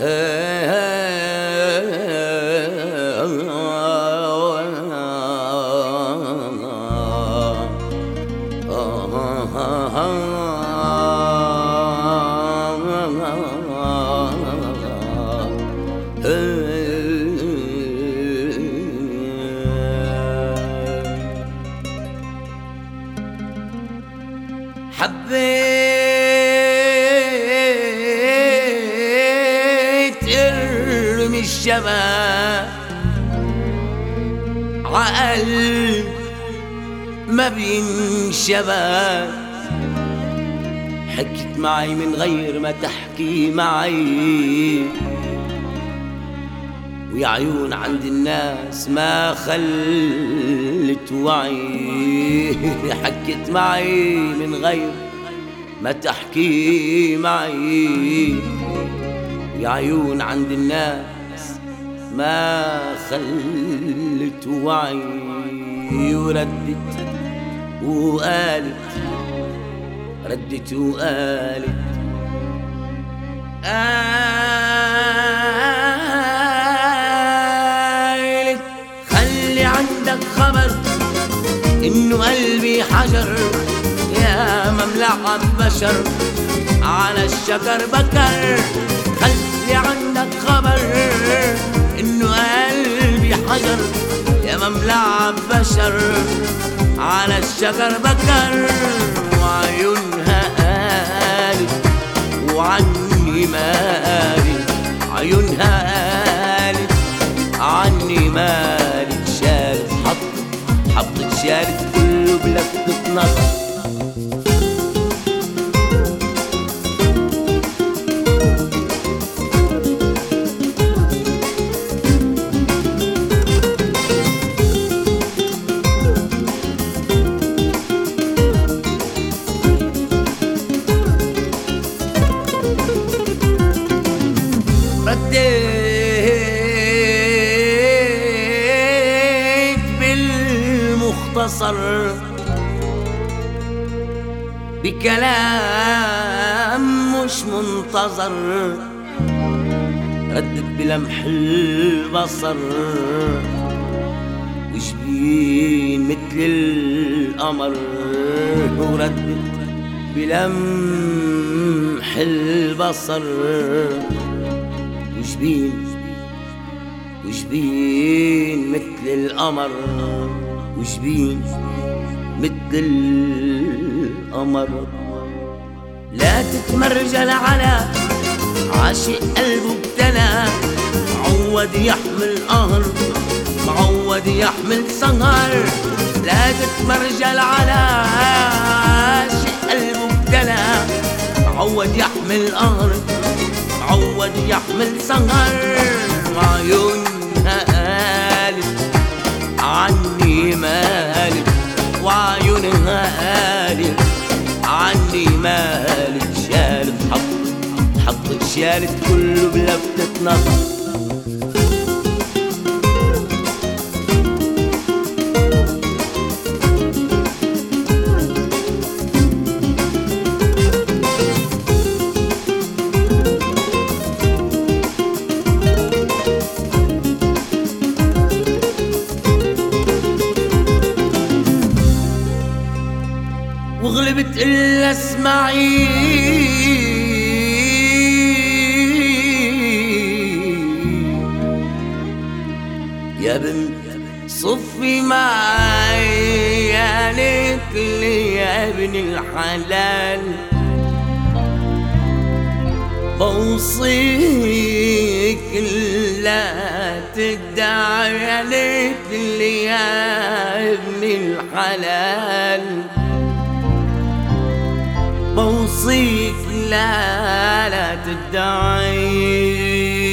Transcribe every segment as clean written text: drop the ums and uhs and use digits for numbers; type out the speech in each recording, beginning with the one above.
حبيت ارمي الشباب عقل ما بينشباب، حكت معي من غير ما تحكي معي، ويا عيون عند الناس ما خلت وعي. حكت معي من غير ما تحكي معي، ويا عيون عند الناس ما خلت وعي. وردت وقالت، ردت وقالت خلي عندك خبر إنه قلبي حجر، يا مملعة بشر على الشجر بكر. خلي عندك خبر إنه قلبي حجر، يا مملعة بشر على الشجر بكر. وعيونها قالت وعني مالت، عيونها قالت عني مالت. شالت حطت شالت كله بلفتة نظر. رديت بالمختصر بكلام مش منتظر، ردت بلمح البصر وجبين مثل القمر. وردت بلمح البصر وجبين مثل القمر، وجبين مثل القمر. لا تتمرجل على عاشق قلبه ابتلى، معود يحمل قهر، معود يحمل سهر. لا تتمرجل على عاشق قلبه ابتلى، معود يحمل قهر، معود يحمل سهر. وعيونها قالت عني مالت، وعيونها قالت عني مالت. شالت حطت شالت كله بلفتة نظر. وغلبت إلا اسمعي يا بنت صفي معي، قالت لي يا ابن الحلال بوصيك لا تدعي، قالت لي يا ابن الحلال بوصيك لا تدعي.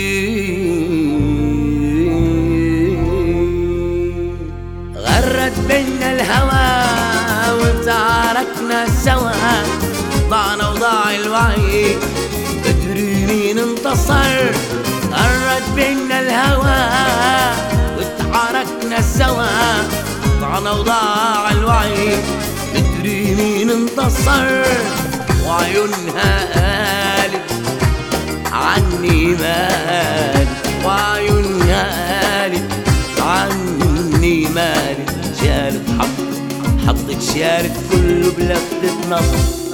غرت بينا الهوى وتعاركنا سوا، ضعنا وضاع الوعي ادري مين انتصر. غرت بينا الهوى وتعاركنا سوا، ضعنا وضاع الوعي ادري مين انتصر. وعيونها قالت عني مالي، وعيونها قالت عني مالي. شالت حطت شالت كله بلفتة نظر.